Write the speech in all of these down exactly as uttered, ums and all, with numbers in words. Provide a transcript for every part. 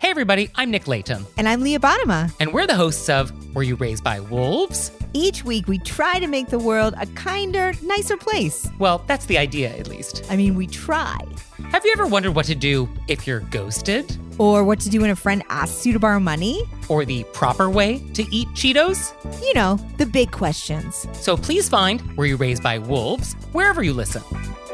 Hey everybody, I'm Nick Layton. And I'm Leah Bottima. And we're the hosts of Were You Raised by Wolves? Each week we try to make the world a kinder, nicer place. Well, that's the idea, at least. I mean, we try. Have you ever wondered what to do if you're ghosted? Or what to do when a friend asks you to borrow money? Or the proper way to eat Cheetos? You know, the big questions. So please find Were You Raised by Wolves wherever you listen.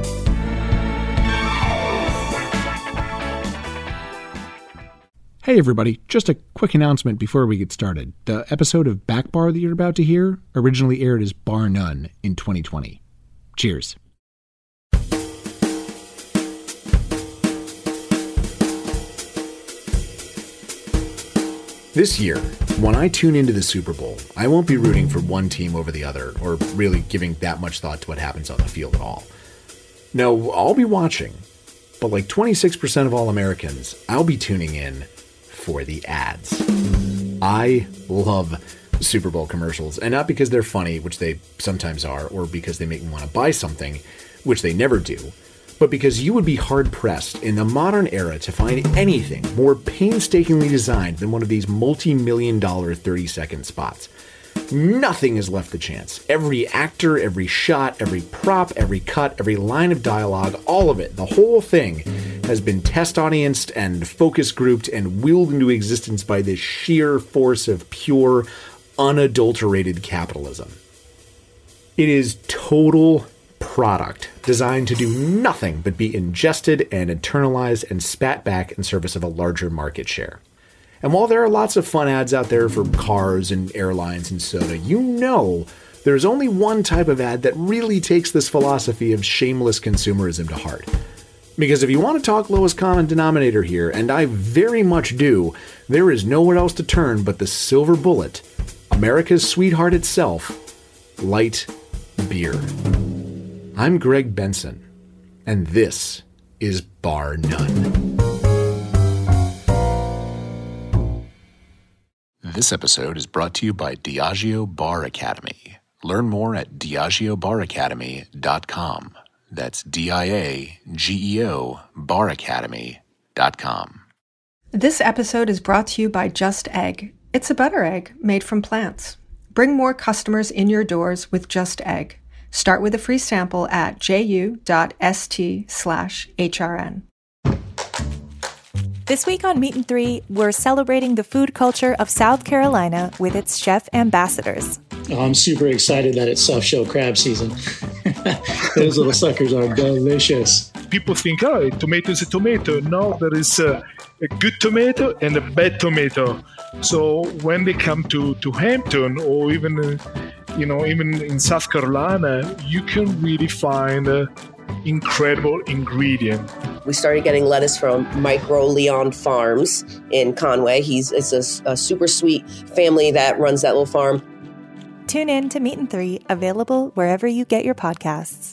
Hey everybody, just a quick announcement before we get started. The episode of Back Bar that you're about to hear originally aired as Bar None in twenty twenty. Cheers. This year, when I tune into the Super Bowl, I won't be rooting for one team over the other, or really giving that much thought to what happens on the field at all. No, I'll be watching, but like twenty-six percent of all Americans, I'll be tuning in for the ads. I love Super Bowl commercials, and not because they're funny, which they sometimes are, or because they make me want to buy something, which they never do, but because you would be hard-pressed in the modern era to find anything more painstakingly designed than one of these multi-million dollar thirty-second spots. Nothing is left to chance. Every actor, every shot, every prop, every cut, every line of dialogue, all of it, the whole thing has been test audienced and focus grouped and willed into existence by this sheer force of pure, unadulterated capitalism. It is total product designed to do nothing but be ingested and internalized and spat back in service of a larger market share. And while there are lots of fun ads out there for cars and airlines and soda, you know there's only one type of ad that really takes this philosophy of shameless consumerism to heart. Because if you want to talk lowest common denominator here, and I very much do, there is nowhere else to turn but the silver bullet, America's sweetheart itself, light beer. I'm Greg Benson, and this is Bar None. This episode is brought to you by Diageo Bar Academy. Learn more at diageo bar academy dot com. That's D I A G E O bar academy dot com. This episode is brought to you by Just Egg. It's a butter egg made from plants. Bring more customers in your doors with Just Egg. Start with a free sample at ju.st slash HRN. This week on Meat and Three, we're celebrating the food culture of South Carolina with its chef ambassadors. Oh, I'm super excited that it's soft shell crab season. Those little suckers are delicious. People think, oh, a tomato is a tomato. No, there is a, a good tomato and a bad tomato. So when they come to, to Hampton or even, uh, you know, even in South Carolina, you can really find uh, incredible ingredient. We started getting lettuce from Micro Leon Farms in Conway. He's it's a, a super sweet family that runs that little farm. Tune in to Meat and Three, available wherever you get your podcasts.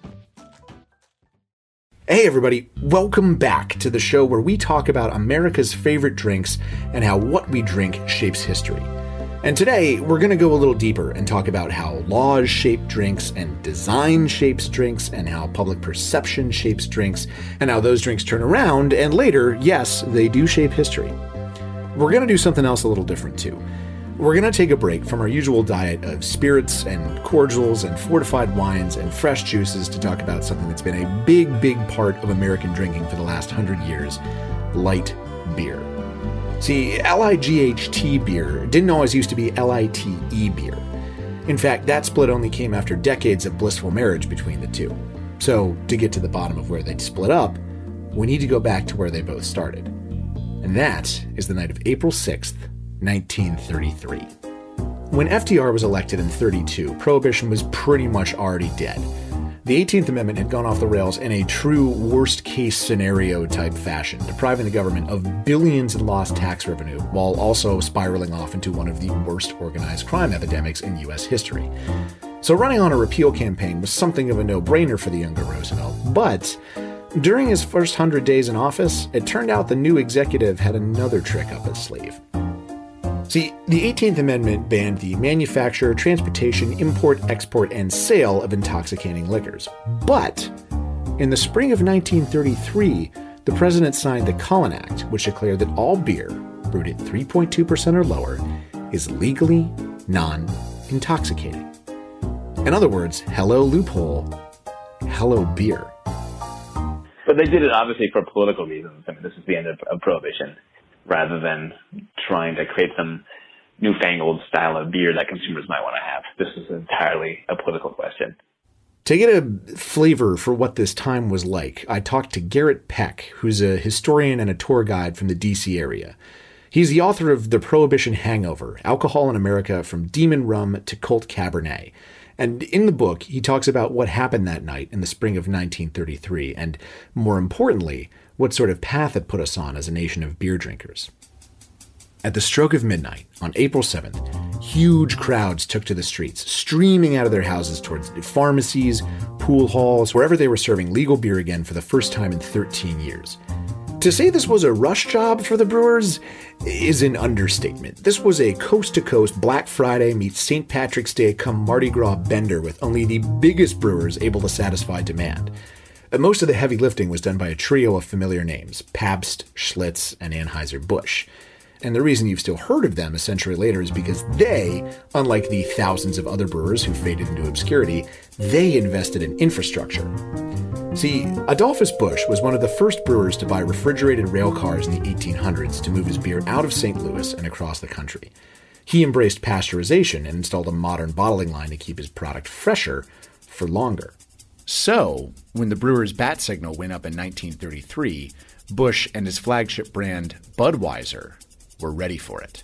Hey everybody, welcome back to the show where we talk about America's favorite drinks and how what we drink shapes history. And today, we're going to go a little deeper and talk about how laws shape drinks and design shapes drinks and how public perception shapes drinks and how those drinks turn around and later, yes, they do shape history. We're going to do something else a little different too. We're going to take a break from our usual diet of spirits and cordials and fortified wines and fresh juices to talk about something that's been a big, big part of American drinking for the last hundred years, light beer. See, L I G H T beer didn't always used to be L I T E beer. In fact, that split only came after decades of blissful marriage between the two. So, to get to the bottom of where they'd split up, we need to go back to where they both started. And that is the night of April sixth, nineteen thirty-three. When F D R was elected in thirty-two, Prohibition was pretty much already dead. The eighteenth Amendment had gone off the rails in a true worst-case scenario type fashion, depriving the government of billions in lost tax revenue, while also spiraling off into one of the worst organized crime epidemics in U S history. So running on a repeal campaign was something of a no-brainer for the younger Roosevelt, but during his first hundred days in office, it turned out the new executive had another trick up his sleeve. See, the eighteenth Amendment banned the manufacture, transportation, import, export, and sale of intoxicating liquors. But in the spring of nineteen thirty-three, the president signed the Cullen Act, which declared that all beer brewed at three point two percent or lower is legally non-intoxicating. In other words, hello loophole, hello beer. But they did it obviously for political reasons. I mean, this is the end of, of Prohibition, rather than trying to create some newfangled style of beer that consumers might want to have. This is entirely a political question. To get a flavor for what this time was like, I talked to Garrett Peck, who's a historian and a tour guide from the D C area. He's the author of The Prohibition Hangover, Alcohol in America from Demon Rum to Colt Cabernet. And in the book, he talks about what happened that night in the spring of nineteen thirty-three, and more importantly, what sort of path it put us on as a nation of beer drinkers. At the stroke of midnight, on April seventh, huge crowds took to the streets, streaming out of their houses towards pharmacies, pool halls, wherever they were serving legal beer again for the first time in thirteen years. To say this was a rush job for the brewers is an understatement. This was a coast-to-coast Black Friday meets Saint Patrick's Day come Mardi Gras bender with only the biggest brewers able to satisfy demand. Most of the heavy lifting was done by a trio of familiar names, Pabst, Schlitz, and Anheuser-Busch. And the reason you've still heard of them a century later is because they, unlike the thousands of other brewers who faded into obscurity, they invested in infrastructure. See, Adolphus Busch was one of the first brewers to buy refrigerated rail cars in the eighteen hundreds to move his beer out of Saint Louis and across the country. He embraced pasteurization and installed a modern bottling line to keep his product fresher for longer. So, when the brewer's bat signal went up in nineteen thirty-three, Busch and his flagship brand, Budweiser, were ready for it.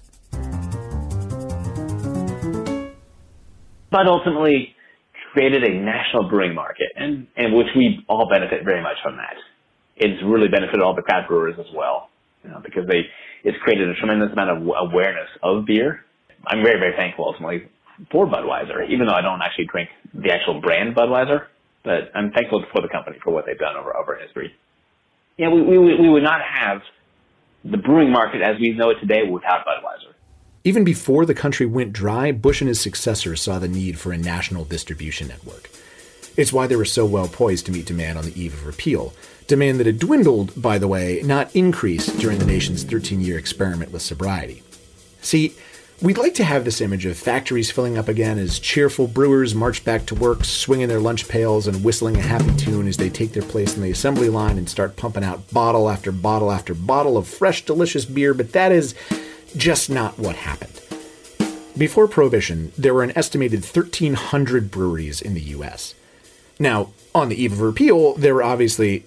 Bud ultimately created a national brewing market, and, and which we all benefit very much from that. It's really benefited all the craft brewers as well, you know, because they it's created a tremendous amount of awareness of beer. I'm very, very thankful ultimately for Budweiser, even though I don't actually drink the actual brand Budweiser, but I'm thankful for the company for what they've done over, over history. Yeah, we, we, we would not have the brewing market as we know it today without Budweiser. Even before the country went dry, Busch and his successors saw the need for a national distribution network. It's why they were so well poised to meet demand on the eve of repeal. Demand that had dwindled, by the way, not increased during the nation's thirteen-year experiment with sobriety. See, we'd like to have this image of factories filling up again as cheerful brewers march back to work, swinging their lunch pails and whistling a happy tune as they take their place in the assembly line and start pumping out bottle after bottle after bottle of fresh, delicious beer, but that is just not what happened. Before Prohibition, there were an estimated thirteen hundred breweries in the U S. Now, on the eve of repeal, there were obviously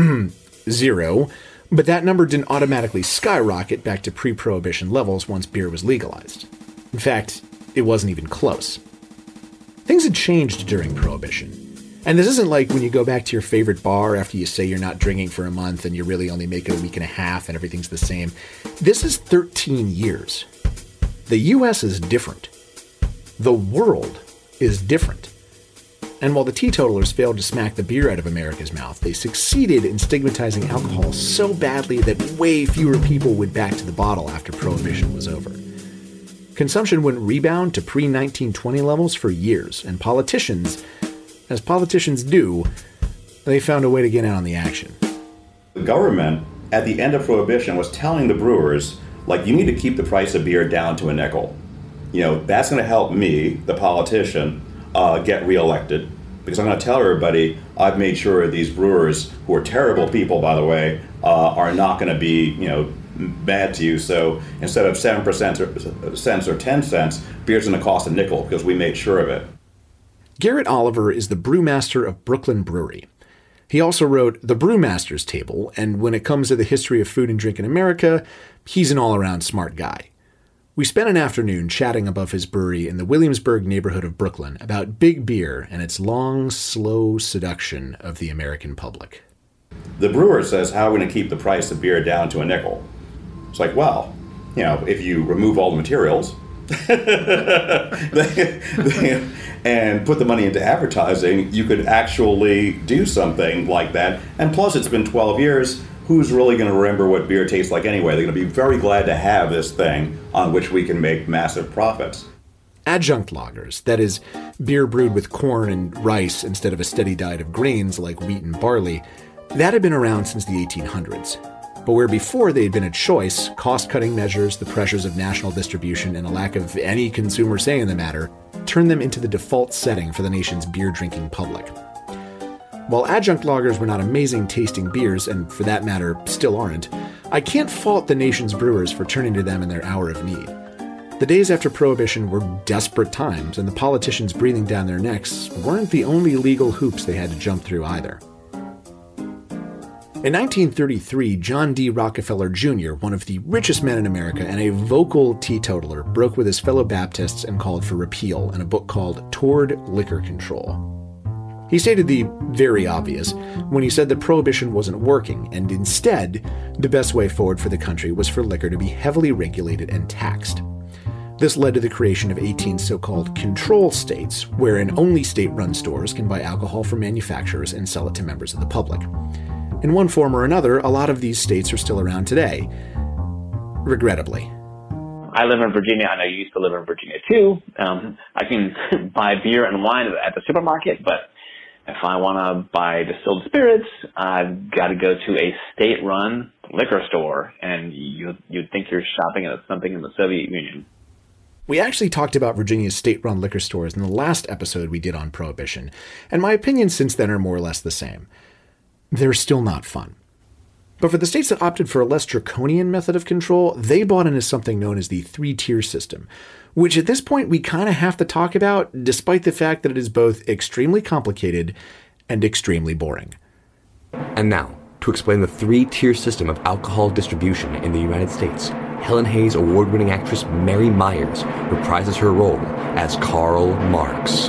zero, but that number didn't automatically skyrocket back to pre-Prohibition levels once beer was legalized. In fact, it wasn't even close. Things had changed during Prohibition. And this isn't like when you go back to your favorite bar after you say you're not drinking for a month and you really only make it a week and a half and everything's the same. This is thirteen years. The U S is different. The world is different. And while the teetotalers failed to smack the beer out of America's mouth, they succeeded in stigmatizing alcohol so badly that way fewer people went back to the bottle after Prohibition was over. Consumption wouldn't rebound to pre nineteen twenty levels for years, and politicians, as politicians do, they found a way to get in on the action. The government, at the end of Prohibition, was telling the brewers, like, you need to keep the price of beer down to a nickel. You know, that's going to help me, the politician, uh, get reelected, because I'm going to tell everybody I've made sure these brewers, who are terrible people, by the way, uh, are not going to be, you know, bad to you. So instead of seven percent or, cents or ten cents, beer's going to cost a nickel because we made sure of it. Garrett Oliver is the brewmaster of Brooklyn Brewery. He also wrote The Brewmaster's Table, and when it comes to the history of food and drink in America, he's an all-around smart guy. We spent an afternoon chatting above his brewery in the Williamsburg neighborhood of Brooklyn about big beer and its long, slow seduction of the American public. The brewer says, how are we going to keep the price of beer down to a nickel? It's like, well, you know, if you remove all the materials and put the money into advertising, you could actually do something like that. And plus, it's been twelve years. Who's really going to remember what beer tastes like anyway? They're going to be very glad to have this thing on which we can make massive profits. Adjunct lagers, that is, beer brewed with corn and rice instead of a steady diet of grains like wheat and barley, That had been around since the eighteen hundreds. But where before they had been a choice, cost-cutting measures, the pressures of national distribution, and a lack of any consumer say in the matter turned them into the default setting for the nation's beer-drinking public. While adjunct lagers were not amazing-tasting beers, and for that matter, still aren't, I can't fault the nation's brewers for turning to them in their hour of need. The days after Prohibition were desperate times, and the politicians breathing down their necks weren't the only legal hoops they had to jump through either. In nineteen thirty-three, John D. Rockefeller Junior, one of the richest men in America and a vocal teetotaler, broke with his fellow Baptists and called for repeal in a book called Toward Liquor Control. He stated the very obvious when he said that Prohibition wasn't working, and instead, the best way forward for the country was for liquor to be heavily regulated and taxed. This led to the creation of eighteen so-called control states, wherein only state-run stores can buy alcohol from manufacturers and sell it to members of the public. In one form or another, a lot of these states are still around today. Regrettably. I live in Virginia. I know you used to live in Virginia too. Um, I can buy beer and wine at the supermarket, but if I want to buy distilled spirits, I've got to go to a state-run liquor store, and you, you'd think you're shopping at something in the Soviet Union. We actually talked about Virginia's state-run liquor stores in the last episode we did on Prohibition, and my opinions since then are more or less the same. They're still not fun. But for the states that opted for a less draconian method of control, they bought into something known as the three-tier system, which at this point we kind of have to talk about, despite the fact that it is both extremely complicated and extremely boring. And now, to explain the three-tier system of alcohol distribution in the United States, Helen Hayes award-winning actress Mary Myers reprises her role as Karl Marx.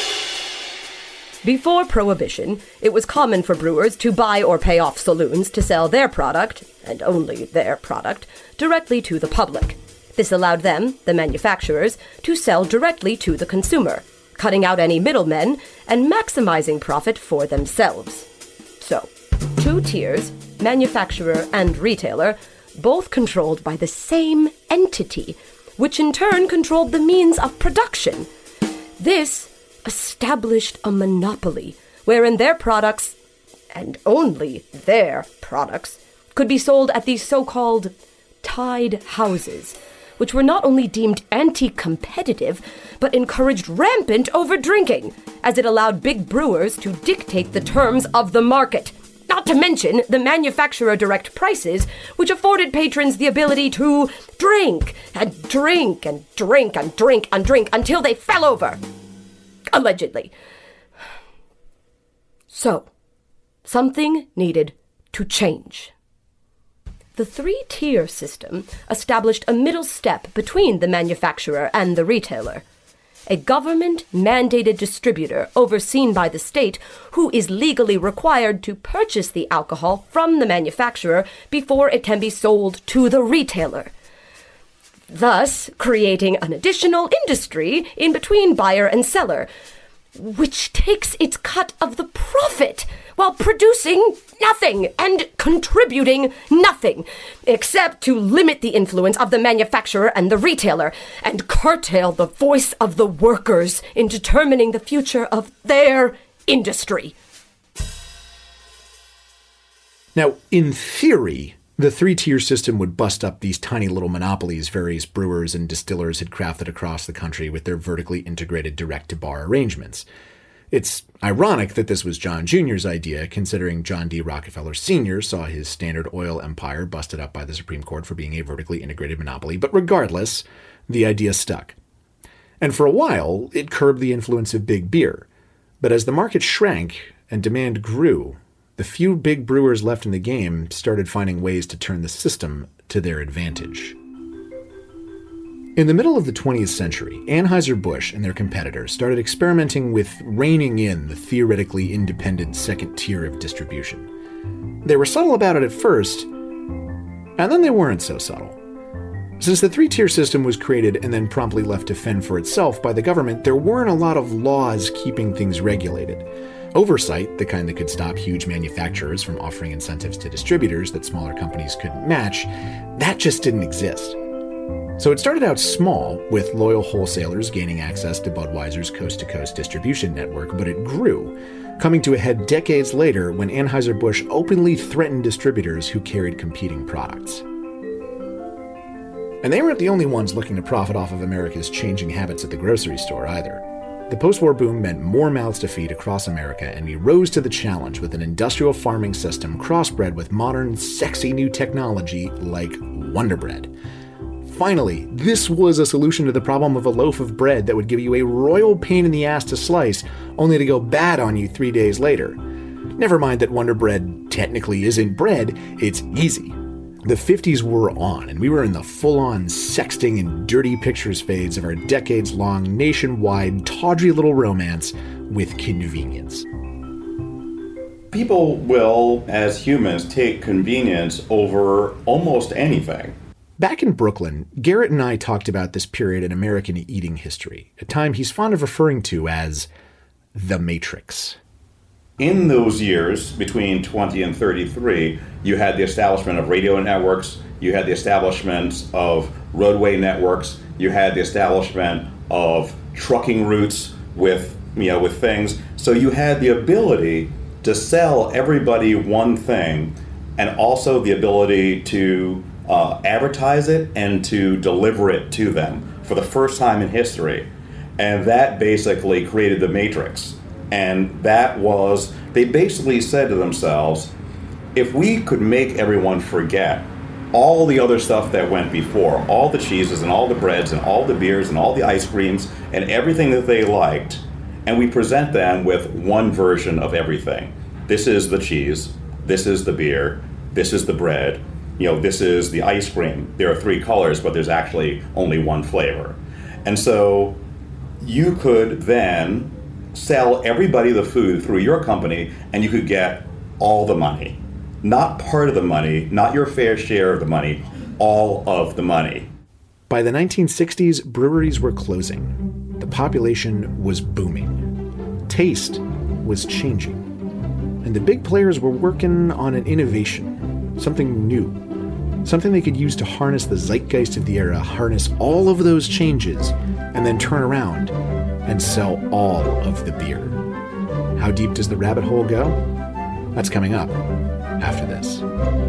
Before Prohibition, it was common for brewers to buy or pay off saloons to sell their product, and only their product, directly to the public. This allowed them, the manufacturers, to sell directly to the consumer, cutting out any middlemen and maximizing profit for themselves. So, two tiers, manufacturer and retailer, both controlled by the same entity, which in turn controlled the means of production. This established a monopoly wherein their products, and only their products, could be sold at these so-called tied houses, which were not only deemed anti-competitive, but encouraged rampant over-drinking, as it allowed big brewers to dictate the terms of the market. Not to mention the manufacturer-direct prices, which afforded patrons the ability to drink and drink and drink and drink and drink until they fell over. Allegedly. So, something needed to change. The three-tier system established a middle step between the manufacturer and the retailer. A government-mandated distributor overseen by the state who is legally required to purchase the alcohol from the manufacturer before it can be sold to the retailer, thus creating an additional industry in between buyer and seller, which takes its cut of the profit while producing nothing and contributing nothing, except to limit the influence of the manufacturer and the retailer and curtail the voice of the workers in determining the future of their industry. Now, in theory, the three-tier system would bust up these tiny little monopolies various brewers and distillers had crafted across the country with their vertically integrated direct-to-bar arrangements. It's ironic that this was John Junior's idea, considering John D. Rockefeller Senior saw his Standard Oil empire busted up by the Supreme Court for being a vertically integrated monopoly, but regardless, the idea stuck. And for a while, it curbed the influence of big beer. But as the market shrank and demand grew, the few big brewers left in the game started finding ways to turn the system to their advantage. In the middle of the twentieth century, Anheuser-Busch and their competitors started experimenting with reining in the theoretically independent second tier of distribution. They were subtle about it at first, and then they weren't so subtle. Since the three-tier system was created and then promptly left to fend for itself by the government, there weren't a lot of laws keeping things regulated. Oversight, the kind that could stop huge manufacturers from offering incentives to distributors that smaller companies couldn't match, that just didn't exist. So it started out small, with loyal wholesalers gaining access to Budweiser's coast-to-coast distribution network, but it grew, coming to a head decades later when Anheuser-Busch openly threatened distributors who carried competing products. And they weren't the only ones looking to profit off of America's changing habits at the grocery store either. The post-war boom meant more mouths to feed across America, and we rose to the challenge with an industrial farming system crossbred with modern, sexy new technology like Wonder Bread. Finally, this was a solution to the problem of a loaf of bread that would give you a royal pain in the ass to slice, only to go bad on you three days later. Never mind that Wonder Bread technically isn't bread, it's easy. The fifties were on, and we were in the full-on sexting and dirty pictures phase of our decades-long, nationwide, tawdry little romance with convenience. People will, as humans, take convenience over almost anything. Back in Brooklyn, Garrett and I talked about this period in American eating history, a time he's fond of referring to as the Matrix. In those years, between twenty and thirty-three, you had the establishment of radio networks, you had the establishment of roadway networks, you had the establishment of trucking routes with, you know, with things. So you had the ability to sell everybody one thing, and also the ability to uh, advertise it and to deliver it to them for the first time in history. And that basically created the Matrix. And that was, they basically said to themselves, if we could make everyone forget all the other stuff that went before, all the cheeses and all the breads and all the beers and all the ice creams and everything that they liked, and we present them with one version of everything. This is the cheese, this is the beer, this is the bread, you know, this is the ice cream. There are three colors, but there's actually only one flavor. And so you could then sell everybody the food through your company, and you could get all the money. Not part of the money, not your fair share of the money, all of the money. By the nineteen sixties, breweries were closing. The population was booming. Taste was changing. And the big players were working on an innovation, something new, something they could use to harness the zeitgeist of the era, harness all of those changes, and then turn around and sell all of the beer. How deep does the rabbit hole go? That's coming up after this.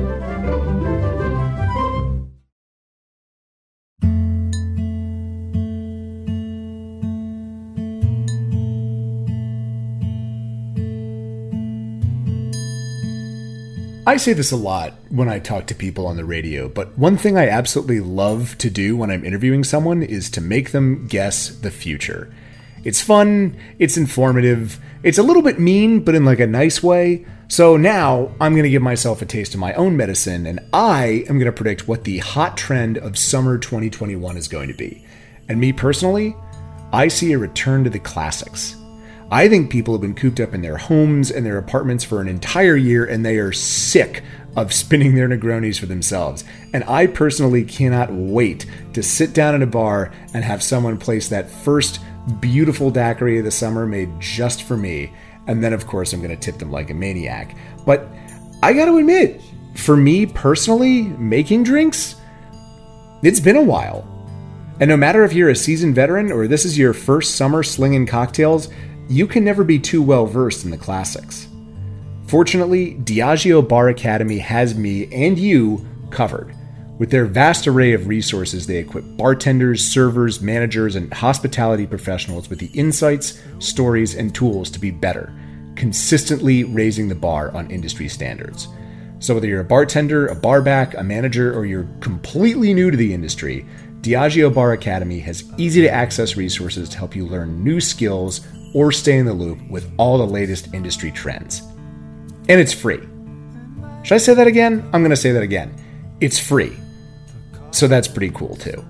I say this a lot when I talk to people on the radio, but one thing I absolutely love to do when I'm interviewing someone is to make them guess the future. It's fun, it's informative, it's a little bit mean, but in like a nice way. So now I'm going to give myself a taste of my own medicine, and I am going to predict what the hot trend of summer twenty twenty-one is going to be. And me personally, I see a return to the classics. I think people have been cooped up in their homes and their apartments for an entire year, and they are sick of spinning their Negronis for themselves. And I personally cannot wait to sit down in a bar and have someone place that first beautiful daiquiri of the summer made just for me. And then, of course, I'm going to tip them like a maniac. But I got to admit, for me personally, making drinks, it's been a while. And no matter if you're a seasoned veteran or this is your first summer slinging cocktails, you can never be too well versed in the classics. Fortunately, Diageo Bar Academy has me and you covered. With their vast array of resources, they equip bartenders, servers, managers, and hospitality professionals with the insights, stories, and tools to be better, consistently raising the bar on industry standards. So whether you're a bartender, a barback, a manager, or you're completely new to the industry, Diageo Bar Academy has easy-to-access resources to help you learn new skills or stay in the loop with all the latest industry trends. And it's free. Should I say that again? I'm going to say that again. It's free. So that's pretty cool too.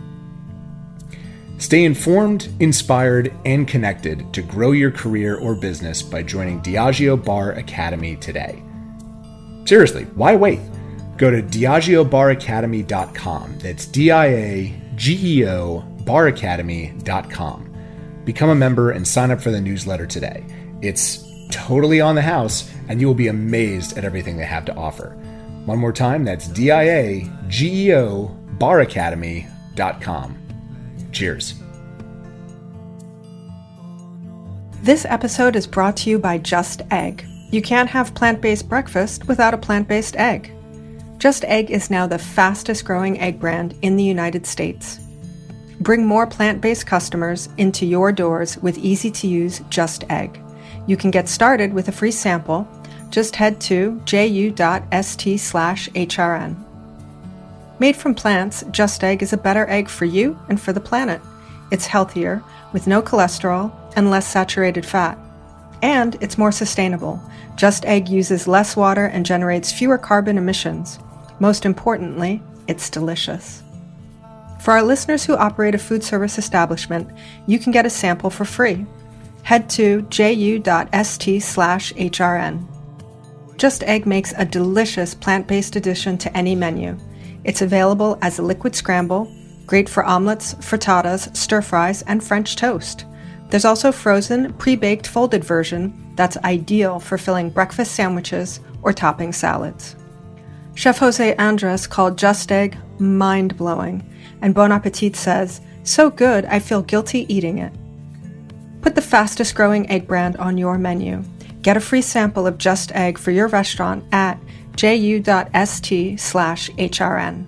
Stay informed, inspired, and connected to grow your career or business by joining Diageo Bar Academy today. Seriously, why wait? Go to diageo bar academy dot com. That's D I A G E O bar academy dot com. Become a member and sign up for the newsletter today. It's totally on the house, and you will be amazed at everything they have to offer. One more time, that's D I A G E O bar academy dot com. Cheers. This episode is brought to you by Just Egg. You can't have plant-based breakfast without a plant-based egg. Just Egg is now the fastest growing egg brand in the United States. Bring more plant-based customers into your doors with easy-to-use Just Egg. You can get started with a free sample. Just head to ju.st slash hrn. Made from plants, Just Egg is a better egg for you and for the planet. It's healthier, with no cholesterol and less saturated fat. And it's more sustainable. Just Egg uses less water and generates fewer carbon emissions. Most importantly, it's delicious. For our listeners who operate a food service establishment, you can get a sample for free. Head to ju.st slash hrn. Just Egg makes a delicious plant-based addition to any menu. It's available as a liquid scramble, great for omelets, frittatas, stir-fries, and French toast. There's also frozen, pre-baked folded version that's ideal for filling breakfast sandwiches or topping salads. Chef Jose Andres called Just Egg mind-blowing, and Bon Appetit says, "So good, I feel guilty eating it." Put the fastest growing egg brand on your menu. Get a free sample of Just Egg for your restaurant at ju.st slash hrn.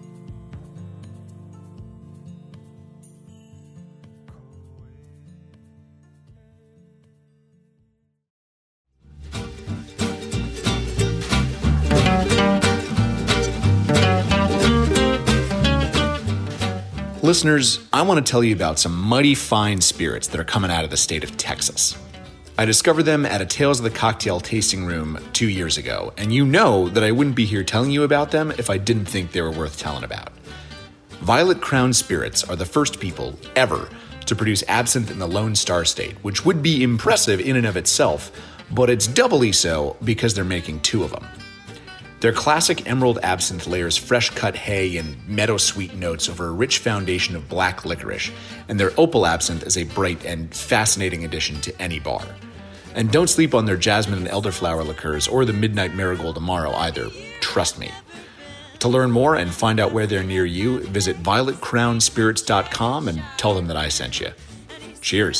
Listeners, I want to tell you about some mighty fine spirits that are coming out of the state of Texas. I discovered them at a Tales of the Cocktail tasting room two years ago, and you know that I wouldn't be here telling you about them if I didn't think they were worth telling about. Violet Crown Spirits are the first people ever to produce absinthe in the Lone Star State, which would be impressive in and of itself, but it's doubly so because they're making two of them. Their classic emerald absinthe layers fresh-cut hay and meadow-sweet notes over a rich foundation of black licorice, and their opal absinthe is a bright and fascinating addition to any bar. And don't sleep on their jasmine and elderflower liqueurs or the midnight marigold amaro either, trust me. To learn more and find out where they're near you, visit violet crown spirits dot com and tell them that I sent you. Cheers.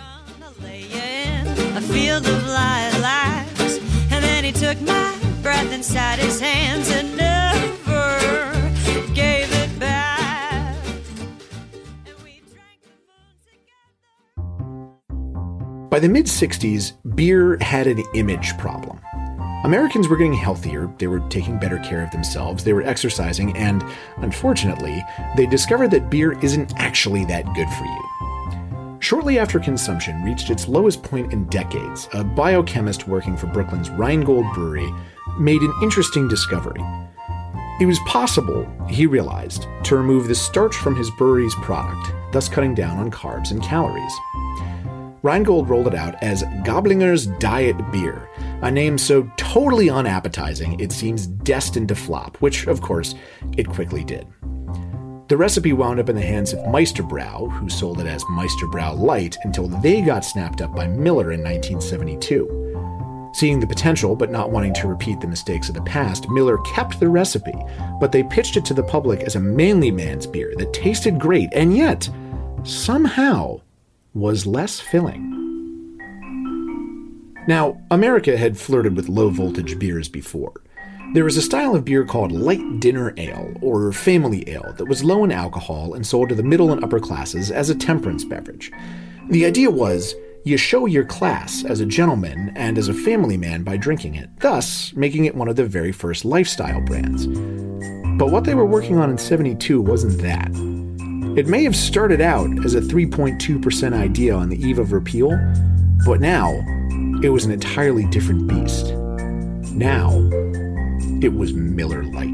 A field of lilacs, and then he took my breath inside his hands and never gave it back. By the mid-sixties, beer had an image problem. Americans were getting healthier, they were taking better care of themselves, they were exercising, and, unfortunately, they discovered that beer isn't actually that good for you. Shortly after consumption reached its lowest point in decades, a biochemist working for Brooklyn's Rheingold Brewery made an interesting discovery. It was possible, he realized, to remove the starch from his brewery's product, thus cutting down on carbs and calories. Rheingold rolled it out as Goblinger's Diet Beer, a name so totally unappetizing it seems destined to flop, which, of course, it quickly did. The recipe wound up in the hands of Meisterbrau, who sold it as Meisterbrau Light until they got snapped up by Miller in nineteen seventy-two. Seeing the potential but not wanting to repeat the mistakes of the past, Miller kept the recipe, but they pitched it to the public as a manly man's beer that tasted great and yet, somehow, was less filling. Now, America had flirted with low-voltage beers before. There was a style of beer called light dinner ale, or family ale, that was low in alcohol and sold to the middle and upper classes as a temperance beverage. The idea was, you show your class as a gentleman and as a family man by drinking it, thus making it one of the very first lifestyle brands. But what they were working on in seventy-two wasn't that. It may have started out as a three point two percent idea on the eve of repeal, but now it was an entirely different beast. Now, it was Miller Lite.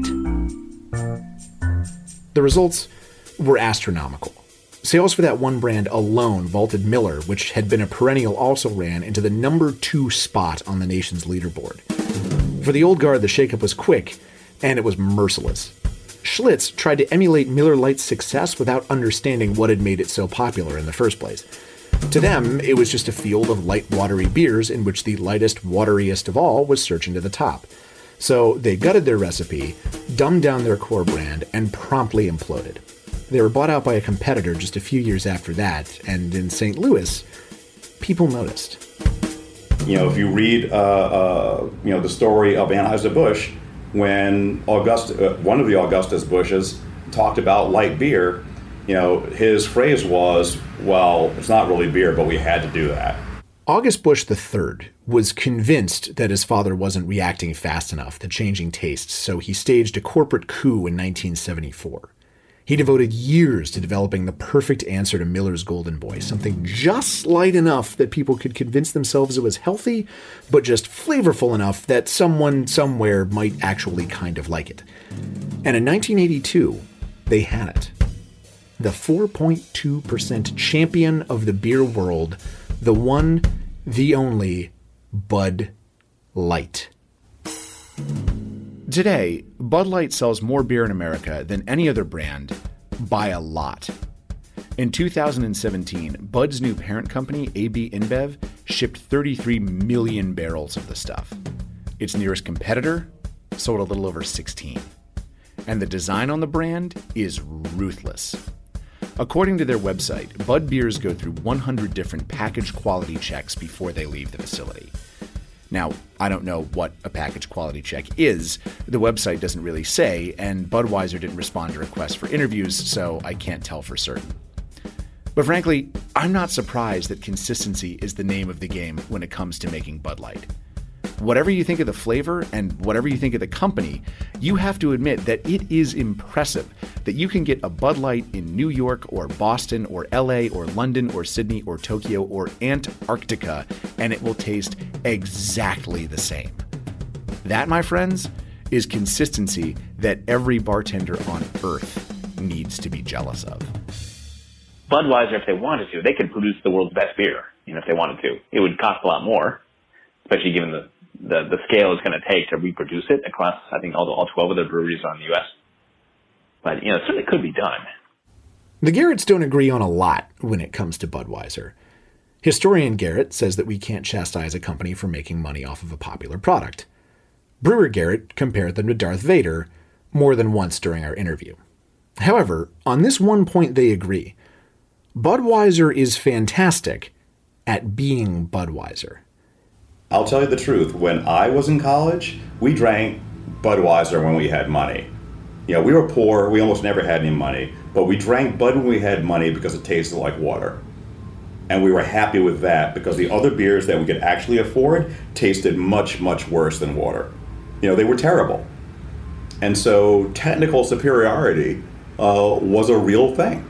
The results were astronomical. Sales for that one brand alone vaulted Miller, which had been a perennial also-ran, into the number two spot on the nation's leaderboard. For the old guard, the shakeup was quick, and it was merciless. Schlitz tried to emulate Miller Lite's success without understanding what had made it so popular in the first place. To them, it was just a field of light, watery beers in which the lightest, wateriest of all was surging to the top. So they gutted their recipe, dumbed down their core brand, and promptly imploded. They were bought out by a competitor just a few years after that, and in Saint Louis, people noticed. You know, if you read, uh, uh, you know, the story of Anheuser-Busch, when August, uh, one of the Augustus Bushes talked about light beer, you know, his phrase was, well, it's not really beer, but we had to do that. August Busch the third was convinced that his father wasn't reacting fast enough to changing tastes, so he staged a corporate coup in nineteen seventy-four. He devoted years to developing the perfect answer to Miller's Golden Boy, something just light enough that people could convince themselves it was healthy, but just flavorful enough that someone somewhere might actually kind of like it. And in nineteen eighty-two, they had it. The four point two percent champion of the beer world, the one, the only, Bud Light. Today, Bud Light sells more beer in America than any other brand by a lot. In two thousand seventeen, Bud's new parent company, A B InBev, shipped thirty-three million barrels of the stuff. Its nearest competitor sold a little over sixteen. And the design on the brand is ruthless. According to their website, Bud beers go through one hundred different package quality checks before they leave the facility. Now, I don't know what a package quality check is. The website doesn't really say, and Budweiser didn't respond to requests for interviews, so I can't tell for certain. But frankly, I'm not surprised that consistency is the name of the game when it comes to making Bud Light. Whatever you think of the flavor and whatever you think of the company, you have to admit that it is impressive that you can get a Bud Light in New York or Boston or L A or London or Sydney or Tokyo or Antarctica, and it will taste exactly the same. That, my friends, is consistency that every bartender on earth needs to be jealous of. Budweiser, if they wanted to, they could produce the world's best beer, you know, if they wanted to. It would cost a lot more, especially given the The, the scale it's going to take to reproduce it across, I think, all, the, all twelve of the breweries on the U S. But, you know, it certainly could be done. The Garretts don't agree on a lot when it comes to Budweiser. Historian Garrett says that we can't chastise a company for making money off of a popular product. Brewer Garrett compared them to Darth Vader more than once during our interview. However, on this one point they agree. Budweiser is fantastic at being Budweiser. I'll tell you the truth. When I was in college, we drank Budweiser when we had money. You know, we were poor. We almost never had any money. But we drank Bud when we had money because it tasted like water. And we were happy with that because the other beers that we could actually afford tasted much, much worse than water. You know, they were terrible. And so technical superiority uh, was a real thing.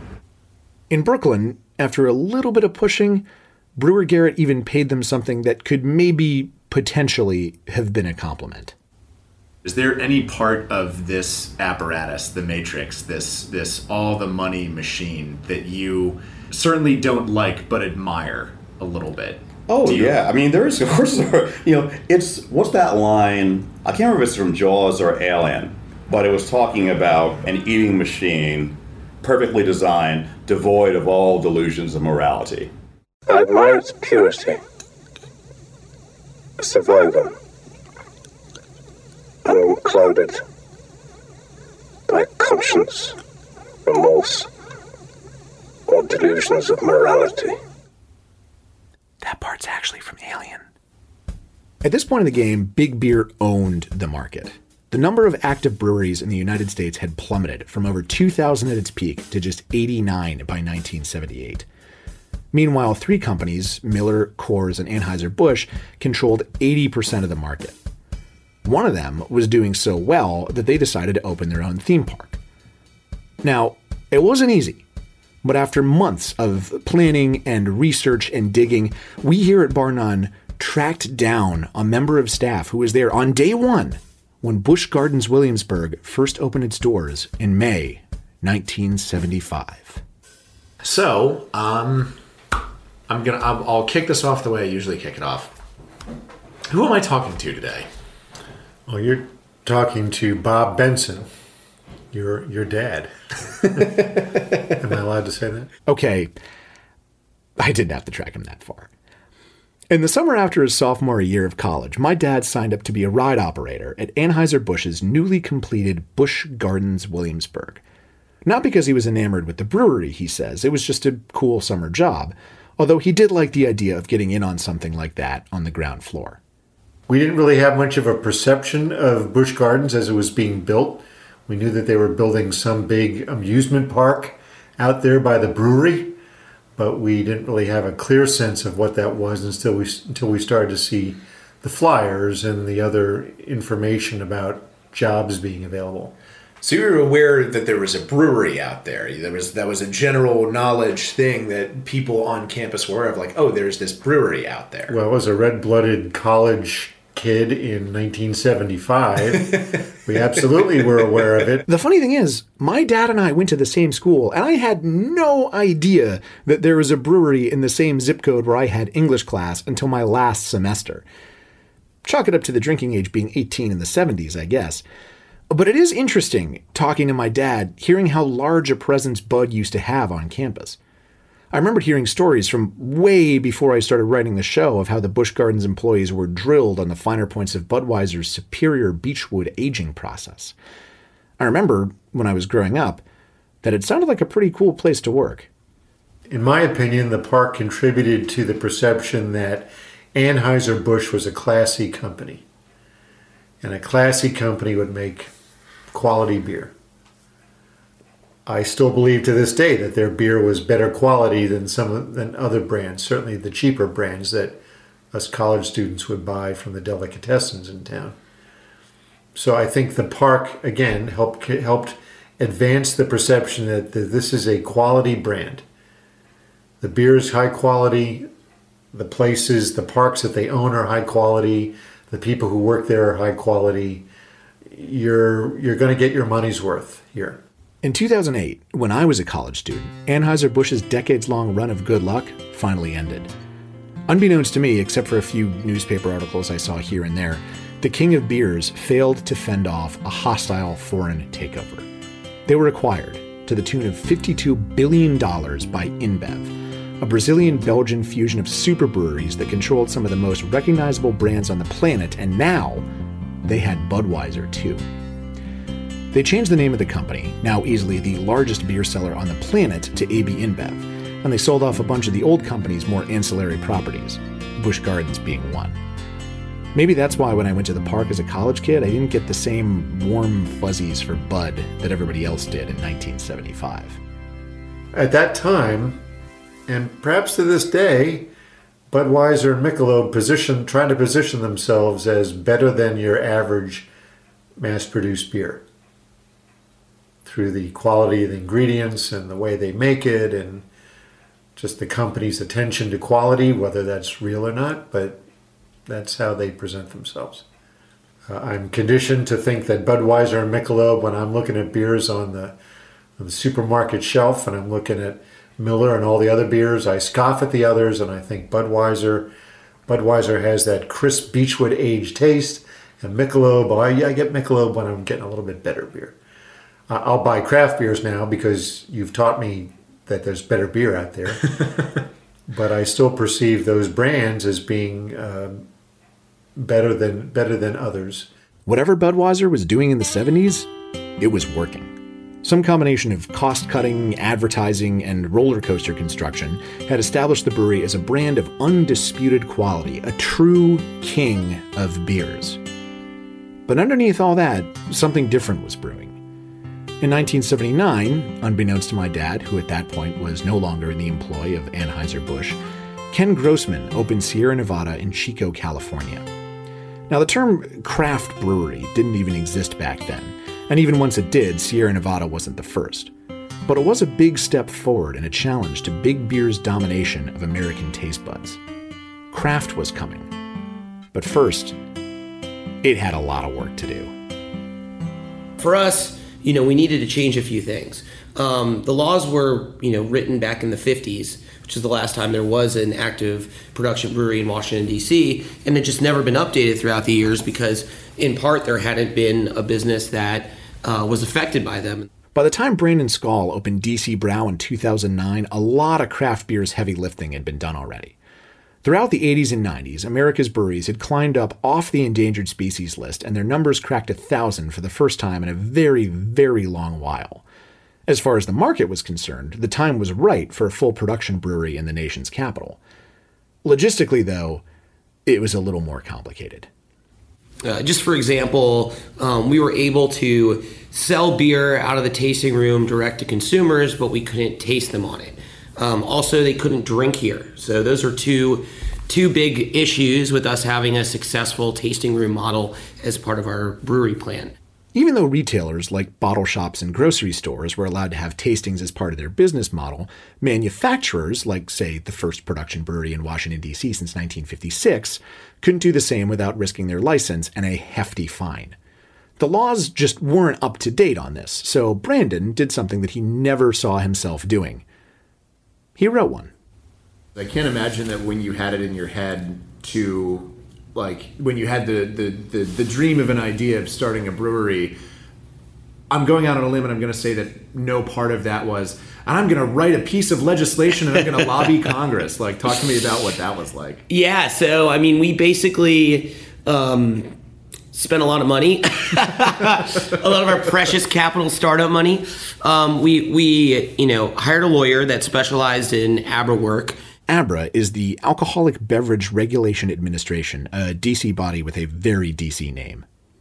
In Brooklyn, after a little bit of pushing, Brewer Garrett even paid them something that could maybe potentially have been a compliment. Is there any part of this apparatus, the Matrix, this this all the money machine that you certainly don't like but admire a little bit? Oh, yeah. I mean, there's, of course, you know, it's, what's that line? I can't remember if it's from Jaws or Alien, but it was talking about an eating machine perfectly designed, devoid of all delusions of morality. I admire its purity, a survivor, unclouded by conscience, remorse, or delusions of morality. That part's actually from Alien. At this point in the game, Big Beer owned the market. The number of active breweries in the United States had plummeted from over two thousand at its peak to just eighty-nine by nineteen seventy-eight. Meanwhile, three companies, Miller, Coors, and Anheuser-Busch, controlled eighty percent of the market. One of them was doing so well that they decided to open their own theme park. Now, it wasn't easy, but after months of planning and research and digging, we here at Bar None tracked down a member of staff who was there on day one when Busch Gardens Williamsburg first opened its doors in May nineteen seventy-five. So, um... I'm gonna. I'll, I'll kick this off the way I usually kick it off. Who am I talking to today? Well, you're talking to Bob Benson, your your dad. Am I allowed to say that? Okay, I didn't have to track him that far. In the summer after his sophomore year of college, my dad signed up to be a ride operator at Anheuser-Busch's newly completed Busch Gardens Williamsburg. Not because he was enamored with the brewery, he says. It was just a cool summer job. although he did like the idea of getting in on something like that on the ground floor. We didn't really have much of a perception of Busch Gardens as it was being built. We knew that they were building some big amusement park out there by the brewery, but we didn't really have a clear sense of what that was until we until we started to see the flyers and the other information about jobs being available. So you were aware that there was a brewery out there. There was that was a general knowledge thing that people on campus were aware of, like, oh, there's this brewery out there. Well, I was a red-blooded college kid in nineteen seventy-five. We absolutely were aware of it. The funny thing is, my dad and I went to the same school, and I had no idea that there was a brewery in the same zip code where I had English class until my last semester. Chalk it up to the drinking age being eighteen in the seventies, I guess. But it is interesting, talking to my dad, hearing how large a presence Bud used to have on campus. I remembered hearing stories from way before I started writing the show of how the Busch Gardens employees were drilled on the finer points of Budweiser's superior beechwood aging process. I remember, when I was growing up, that it sounded like a pretty cool place to work. In my opinion, the park contributed to the perception that Anheuser-Busch was a classy company. And a classy company would make quality beer. I still believe to this day that their beer was better quality than some than other brands, certainly the cheaper brands that us college students would buy from the delicatessens in town. So I think the park, again, helped helped advance the perception that this is a quality brand. The beer is high quality, the places, the parks that they own are high quality, the people who work there are high quality. You're you're going to get your money's worth here. In two thousand eight, when I was a college student, Anheuser-Busch's decades-long run of good luck finally ended. Unbeknownst to me, except for a few newspaper articles I saw here and there, the king of beers failed to fend off a hostile foreign takeover. They were acquired to the tune of fifty-two billion dollars by InBev, a Brazilian-Belgian fusion of super breweries that controlled some of the most recognizable brands on the planet, and now they had Budweiser too. They changed the name of the company, now easily the largest beer seller on the planet, to A B InBev, and they sold off a bunch of the old company's more ancillary properties, Busch Gardens being one. Maybe that's why when I went to the park as a college kid, I didn't get the same warm fuzzies for Bud that everybody else did in nineteen seventy-five. At that time, and perhaps to this day, Budweiser and Michelob position, trying to position themselves as better than your average mass-produced beer, through the quality of the ingredients and the way they make it and just the company's attention to quality, whether that's real or not, but that's how they present themselves. Uh, I'm conditioned to think that Budweiser and Michelob, when I'm looking at beers on the, on the supermarket shelf and I'm looking at Miller and all the other beers, I scoff at the others and I think Budweiser, Budweiser has that crisp beechwood aged taste, and Michelob, I, I get Michelob when I'm getting a little bit better beer. I'll buy craft beers now because you've taught me that there's better beer out there. But I still perceive those brands as being uh, better than better than others. Whatever Budweiser was doing in the seventies, it was working. Some combination of cost-cutting, advertising, and roller coaster construction had established the brewery as a brand of undisputed quality, a true king of beers. But underneath all that, something different was brewing. In nineteen seventy-nine, unbeknownst to my dad, who at that point was no longer in the employ of Anheuser-Busch, Ken Grossman opened Sierra Nevada in Chico, California. Now, the term craft brewery didn't even exist back then, and even once it did, Sierra Nevada wasn't the first. But it was a big step forward and a challenge to big beer's domination of American taste buds. Craft was coming. But first, it had a lot of work to do. For us, you know, we needed to change a few things. Um, the laws were, you know, written back in the fifties, which is the last time there was an active production brewery in Washington, D C, and it just never been updated throughout the years because, in part, there hadn't been a business that uh, was affected by them. By the time Brandon Skall opened D C Brau in two thousand nine, a lot of craft beer's heavy lifting had been done already. Throughout the eighties and nineties, America's breweries had climbed up off the endangered species list, and their numbers cracked a thousand for the first time in a very, very long while. As far as the market was concerned, the time was right for a full production brewery in the nation's capital. Logistically, though, it was a little more complicated. Uh, just for example, um, we were able to sell beer out of the tasting room direct to consumers, but we couldn't taste them on it. Um, also, they couldn't drink here. So those are two two big issues with us having a successful tasting room model as part of our brewery plan. Even though retailers like bottle shops and grocery stores were allowed to have tastings as part of their business model, manufacturers, like, say, the first production brewery in Washington, D C since nineteen fifty-six, couldn't do the same without risking their license and a hefty fine. The laws just weren't up to date on this, so Brandon did something that he never saw himself doing. He wrote one. I can't imagine that when you had it in your head to, like, when you had the, the, the, the dream of an idea of starting a brewery, I'm going out on a limb and I'm going to say that no part of that was, and I'm going to write a piece of legislation and I'm going to lobby Congress. Like, talk to me about what that was like. Yeah, so, I mean, we basically um, spent a lot of money, a lot of our precious capital startup money. Um, we, we, you know, hired a lawyer that specialized in ABRA work. ABRA is the Alcoholic Beverage Regulation Administration, a D C body with a very D C name.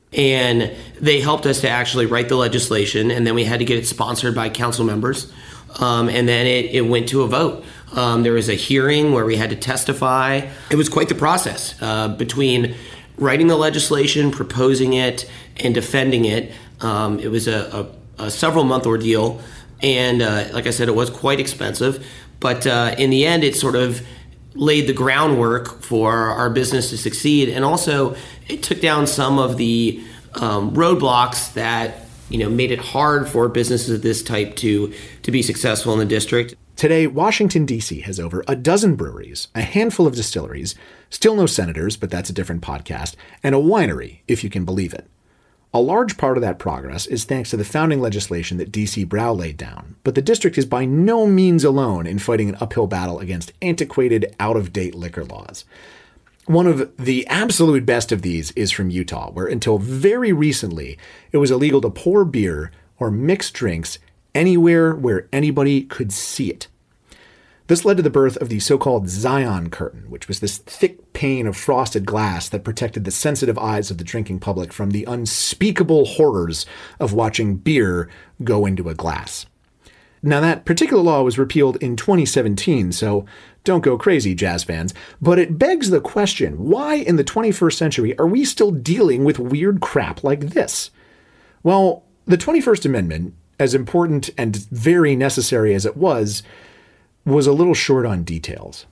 And they helped us to actually write the legislation, and then we had to get it sponsored by council members. Um, and then it, it went to a vote. Um, there was a hearing where we had to testify. It was quite the process uh, between writing the legislation, proposing it, and defending it. Um, it was a, a, a several-month ordeal, and uh, like I said, it was quite expensive. But uh, in the end, it sort of laid the groundwork for our business to succeed. And also, it took down some of the um, roadblocks that, you know, made it hard for businesses of this type to, to be successful in the district. Today, Washington, D C has over a dozen breweries, a handful of distilleries, still no senators, but that's a different podcast, and a winery, if you can believe it. A large part of that progress is thanks to the founding legislation that D C Brau laid down, but the district is by no means alone in fighting an uphill battle against antiquated, out-of-date liquor laws. One of the absolute best of these is from Utah, where until very recently, it was illegal to pour beer or mix drinks anywhere where anybody could see it. This led to the birth of the so-called Zion Curtain, which was this thick pane of frosted glass that protected the sensitive eyes of the drinking public from the unspeakable horrors of watching beer go into a glass. Now, that particular law was repealed in twenty seventeen, so don't go crazy, jazz fans, but it begs the question, why in the twenty-first century are we still dealing with weird crap like this? Well, the twenty-first Amendment, as important and very necessary as it was, was a little short on details.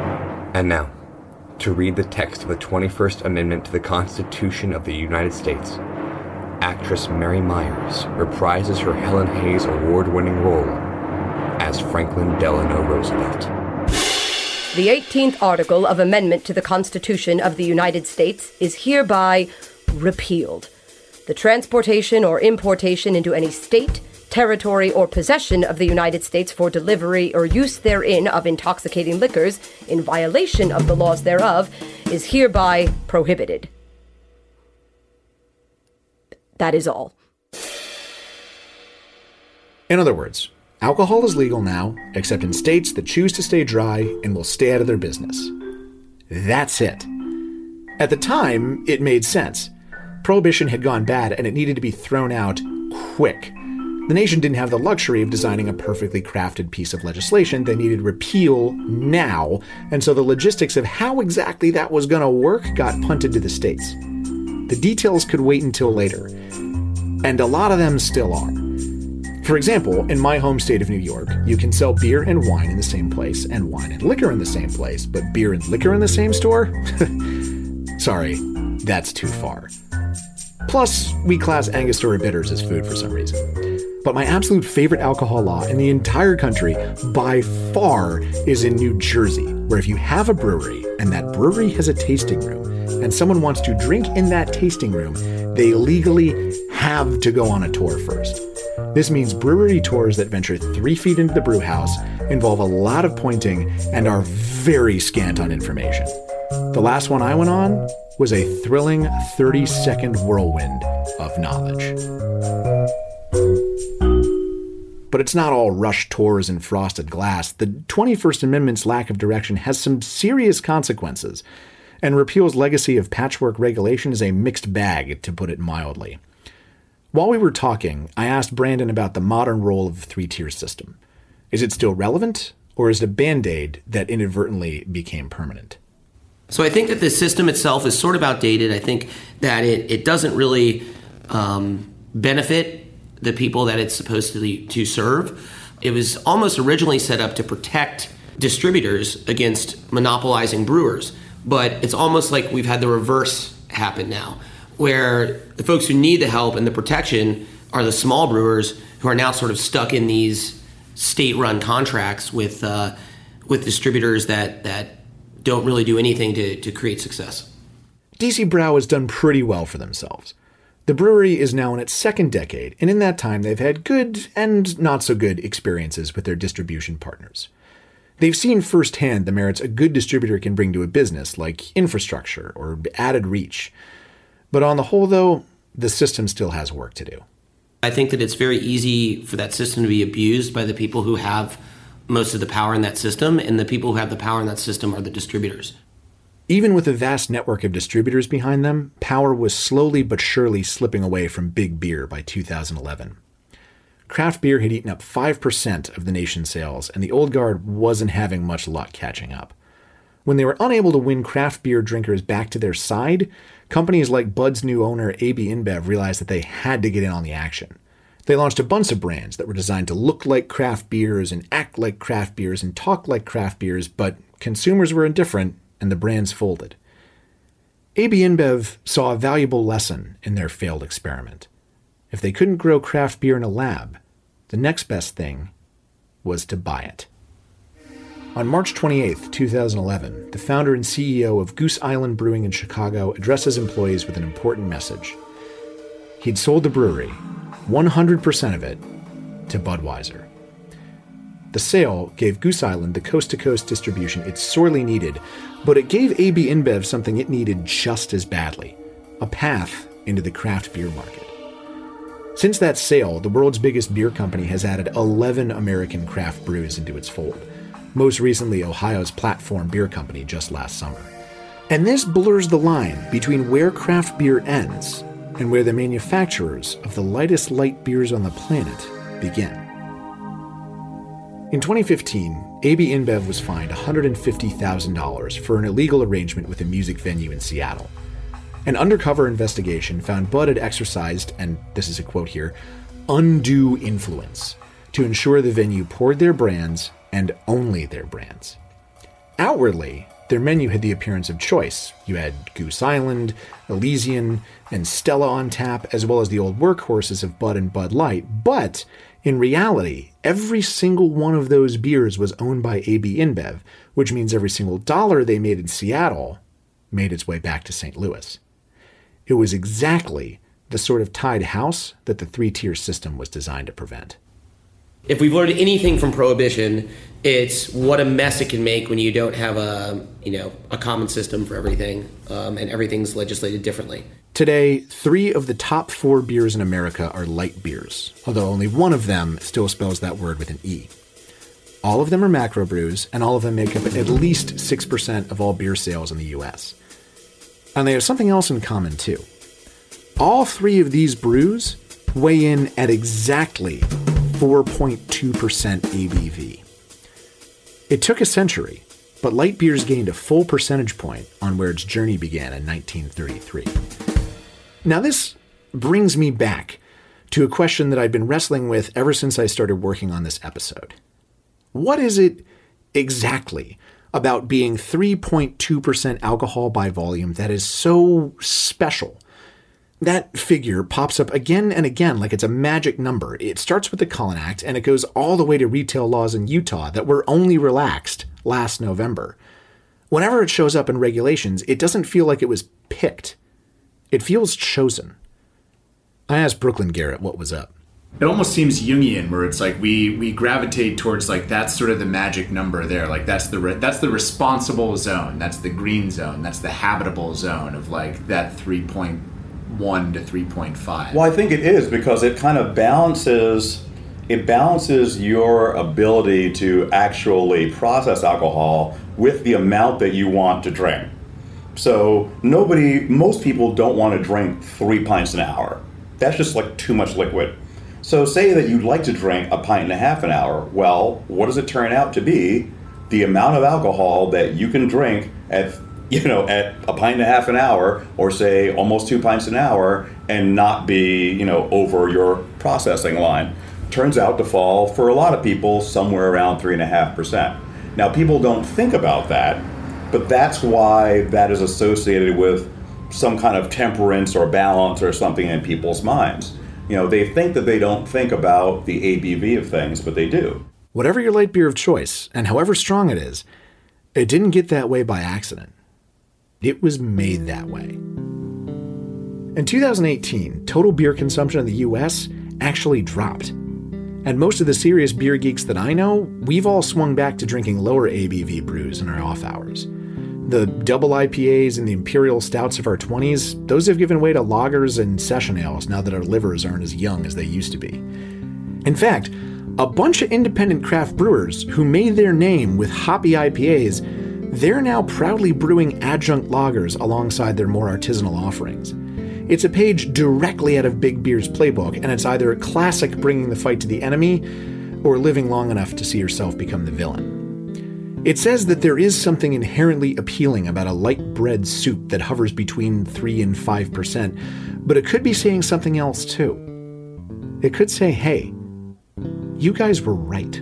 And now, to read the text of the twenty-first Amendment to the Constitution of the United States, actress Mary Myers reprises her Helen Hayes award-winning role as Franklin Delano Roosevelt. The eighteenth article of Amendment to the Constitution of the United States is hereby repealed. The transportation or importation into any state, territory, or possession of the United States for delivery or use therein of intoxicating liquors in violation of the laws thereof is hereby prohibited. That is all. In other words, alcohol is legal now, except in states that choose to stay dry and will stay out of their business. That's it. At the time, it made sense. Prohibition had gone bad and it needed to be thrown out quick. The nation didn't have the luxury of designing a perfectly crafted piece of legislation. They needed repeal now, and so the logistics of how exactly that was going to work got punted to the states. The details could wait until later, and a lot of them still are. For example, in my home state of New York, you can sell beer and wine in the same place, and wine and liquor in the same place, but beer and liquor in the same store? Sorry, that's too far. Plus, we class Angostura bitters as food for some reason. But my absolute favorite alcohol law in the entire country, by far, is in New Jersey, where if you have a brewery, and that brewery has a tasting room, and someone wants to drink in that tasting room, they legally have to go on a tour first. This means brewery tours that venture three feet into the brew house, involve a lot of pointing, and are very scant on information. The last one I went on was a thrilling thirty-second whirlwind of knowledge. but it's not all rush tours and frosted glass. The twenty-first Amendment's lack of direction has some serious consequences, and repeal's legacy of patchwork regulation is a mixed bag, to put it mildly. While we were talking, I asked Brandon about the modern role of the three-tier system. Is it still relevant, or is it a band-aid that inadvertently became permanent? So I think that the system itself is sort of outdated. I think that it, it doesn't really um, benefit the people that it's supposed to, to serve. It was almost originally set up to protect distributors against monopolizing brewers, but it's almost like we've had the reverse happen now, where the folks who need the help and the protection are the small brewers who are now sort of stuck in these state-run contracts with uh, with distributors that that don't really do anything to, to create success. D C Brau has done pretty well for themselves. The brewery is now in its second decade, and in that time they've had good and not so good experiences with their distribution partners. They've seen firsthand the merits a good distributor can bring to a business, like infrastructure or added reach. But on the whole, though, the system still has work to do. I think that it's very easy for that system to be abused by the people who have most of the power in that system, and the people who have the power in that system are the distributors. Even with a vast network of distributors behind them, power was slowly but surely slipping away from big beer by two thousand eleven. Craft beer had eaten up five percent of the nation's sales, and the old guard wasn't having much luck catching up. When they were unable to win craft beer drinkers back to their side, companies like Bud's new owner, A B InBev, realized that they had to get in on the action. They launched a bunch of brands that were designed to look like craft beers and act like craft beers and talk like craft beers, but consumers were indifferent and the brands folded. A B InBev saw a valuable lesson in their failed experiment. If they couldn't grow craft beer in a lab, the next best thing was to buy it. On March twenty-eighth, twenty eleven, the founder and C E O of Goose Island Brewing in Chicago addressed his employees with an important message. He'd sold the brewery, one hundred percent of it, to Budweiser. The sale gave Goose Island the coast-to-coast distribution it sorely needed, but it gave A B InBev something it needed just as badly, a path into the craft beer market. Since that sale, the world's biggest beer company has added eleven American craft brews into its fold, most recently Ohio's Platform Beer Company just last summer. And this blurs the line between where craft beer ends and where the manufacturers of the lightest light beers on the planet begin. In twenty fifteen, A B InBev was fined one hundred fifty thousand dollars for an illegal arrangement with a music venue in Seattle. An undercover investigation found Bud had exercised, and this is a quote here, undue influence to ensure the venue poured their brands and only their brands. Outwardly, their menu had the appearance of choice. You had Goose Island, Elysian, and Stella on tap, as well as the old workhorses of Bud and Bud Light. But in reality, every single one of those beers was owned by A B InBev, which means every single dollar they made in Seattle made its way back to Saint Louis. It was exactly the sort of tied house that the three-tier system was designed to prevent. If we've learned anything from Prohibition, it's what a mess it can make when you don't have a, you know, a common system for everything, um, and everything's legislated differently. Today, three of the top four beers in America are light beers, although only one of them still spells that word with an E. All of them are macro brews, and all of them make up at least six percent of all beer sales in the U S. And they have something else in common, too. All three of these brews weigh in at exactly four point two percent A B V. It took a century, but light beers gained a full percentage point on where its journey began in nineteen thirty-three. Now this brings me back to a question that I've been wrestling with ever since I started working on this episode. What is it exactly about being three point two percent alcohol by volume that is so special? That figure pops up again and again like it's a magic number. It starts with the Cullen Act, and it goes all the way to retail laws in Utah that were only relaxed last November. Whenever it shows up in regulations, it doesn't feel like it was picked. It feels chosen. I asked Brooklyn Garrett what was up. It almost seems Jungian, where it's like we we gravitate towards like that's sort of the magic number there. Like that's the re- that's the responsible zone. That's the green zone. That's the habitable zone of like that three point one to three point five. Well, I think it is because it kind of balances it balances your ability to actually process alcohol with the amount that you want to drink. So nobody, most people don't want to drink three pints an hour. That's just like too much liquid. So say that you'd like to drink a pint and a half an hour. Well, what does it turn out to be? The amount of alcohol that you can drink at, you know, at a pint and a half an hour, or say almost two pints an hour, and not be, you know, over your processing line. Turns out to fall, for a lot of people, somewhere around three and a half percent. Now, people don't think about that, but that's why that is associated with some kind of temperance or balance or something in people's minds. You know, they think that they don't think about the A B V of things, but they do. Whatever your light beer of choice, and however strong it is, it didn't get that way by accident. It was made that way. In two thousand eighteen, total beer consumption in the U S actually dropped. And most of the serious beer geeks that I know, we've all swung back to drinking lower A B V brews in our off hours. The double I P As and the imperial stouts of our twenties, those have given way to lagers and session ales now that our livers aren't as young as they used to be. In fact, a bunch of independent craft brewers who made their name with hoppy I P As, they're now proudly brewing adjunct lagers alongside their more artisanal offerings. It's a page directly out of Big Beer's playbook, and it's either a classic bringing the fight to the enemy or living long enough to see yourself become the villain. It says that there is something inherently appealing about a light bread soup that hovers between three and five percent, but it could be saying something else too. It could say, hey, you guys were right.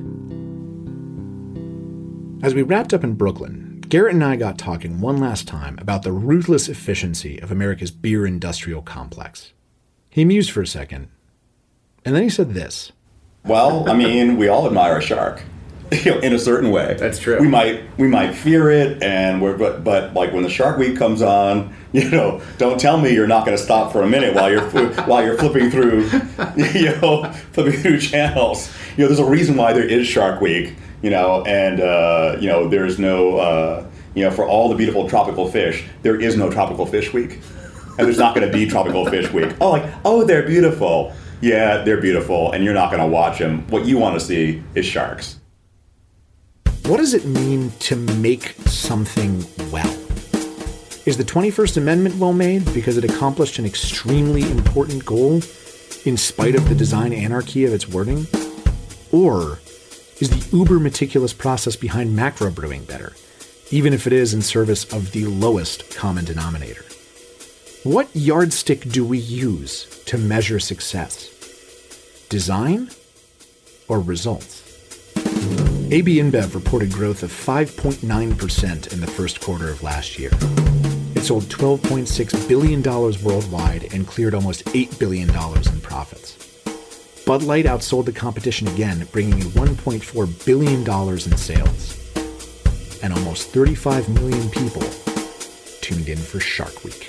As we wrapped up in Brooklyn, Garrett and I got talking one last time about the ruthless efficiency of America's beer industrial complex. He mused for a second, and then he said this. Well, I mean, we all admire a shark, you know, in a certain way. That's true. We might we might fear it, and we're but but like when the Shark Week comes on, you know, don't tell me you're not going to stop for a minute while you're while you're flipping through, you know, flipping through channels. You know, there's a reason why there is Shark Week. You know, and, uh, you know, there's no, uh, you know, for all the beautiful tropical fish, there is no Tropical Fish Week. And there's not going to be Tropical Fish Week. Oh, like, oh, they're beautiful. Yeah, they're beautiful, and you're not going to watch them. What you want to see is sharks. What does it mean to make something well? Is the twenty-first Amendment well made because it accomplished an extremely important goal in spite of the design anarchy of its wording? Or is the uber meticulous process behind macro brewing better, even if it is in service of the lowest common denominator? What yardstick do we use to measure success? Design or results? A B InBev reported growth of five point nine percent in the first quarter of last year. It sold twelve point six billion dollars worldwide and cleared almost eight billion dollars in profits. Bud Light outsold the competition again, bringing in one point four billion dollars in sales. And almost thirty-five million people tuned in for Shark Week.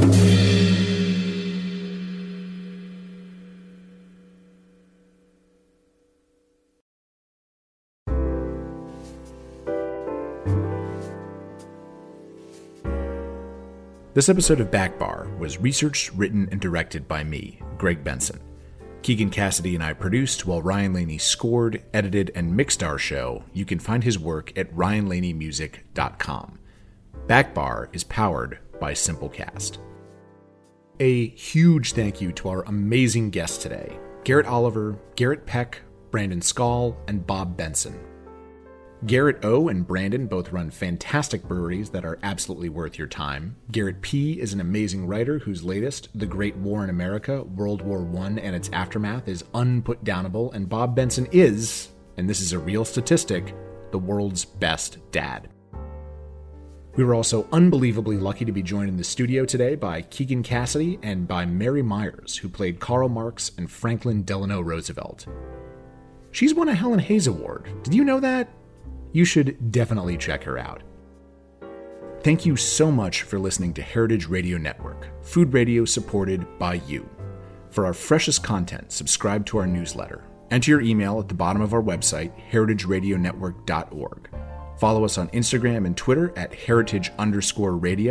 This episode of Back Bar was researched, written, and directed by me, Greg Benson. Keegan Cassidy and I produced, while Ryan Laney scored, edited, and mixed our show. You can find his work at ryan laney music dot com. Back Bar is powered by Simplecast. A huge thank you to our amazing guests today, Garrett Oliver, Garrett Peck, Brandon Skall, and Bob Benson. Garrett O. and Brandon both run fantastic breweries that are absolutely worth your time. Garrett P. is an amazing writer whose latest, The Great War in America, World War One and its Aftermath, is unputdownable, and Bob Benson is, and this is a real statistic, the world's best dad. We were also unbelievably lucky to be joined in the studio today by Keegan Cassidy and by Mary Myers, who played Karl Marx and Franklin Delano Roosevelt. She's won a Helen Hayes Award. Did you know that? You should definitely check her out. Thank you so much for listening to Heritage Radio Network, food radio supported by you. For our freshest content, subscribe to our newsletter. Enter your email at the bottom of our website, heritage radio network dot org. Follow us on Instagram and Twitter at heritage underscore radio.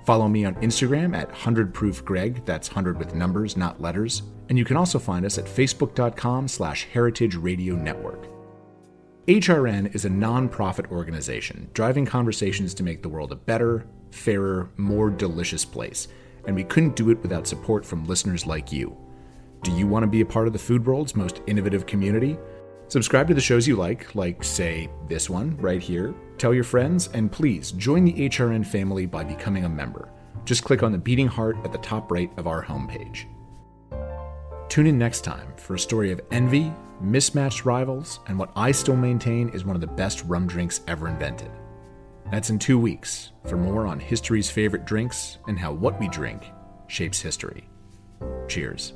Follow me on Instagram at one hundred proof greg, that's one hundred with numbers, not letters. And you can also find us at facebook.com slash heritage radio network. H R N is a non-profit organization driving conversations to make the world a better, fairer, more delicious place. And we couldn't do it without support from listeners like you. Do you want to be a part of the food world's most innovative community? Subscribe to the shows you like, like, say, this one right here. Tell your friends, and please join the H R N family by becoming a member. Just click on the beating heart at the top right of our homepage. Tune in next time for a story of envy, mismatched rivals, and what I still maintain is one of the best rum drinks ever invented. That's in two weeks for more on history's favorite drinks and how what we drink shapes history. Cheers.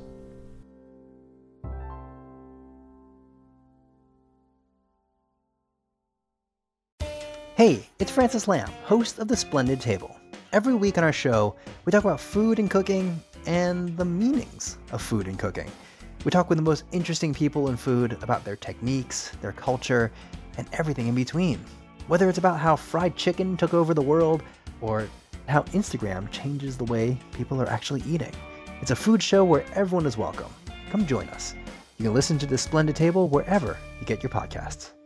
Hey, it's Francis Lamb, host of The Splendid Table. Every week on our show, we talk about food and cooking and the meanings of food and cooking. We talk with the most interesting people in food about their techniques, their culture, and everything in between. Whether it's about how fried chicken took over the world or how Instagram changes the way people are actually eating. It's a food show where everyone is welcome. Come join us. You can listen to The Splendid Table wherever you get your podcasts.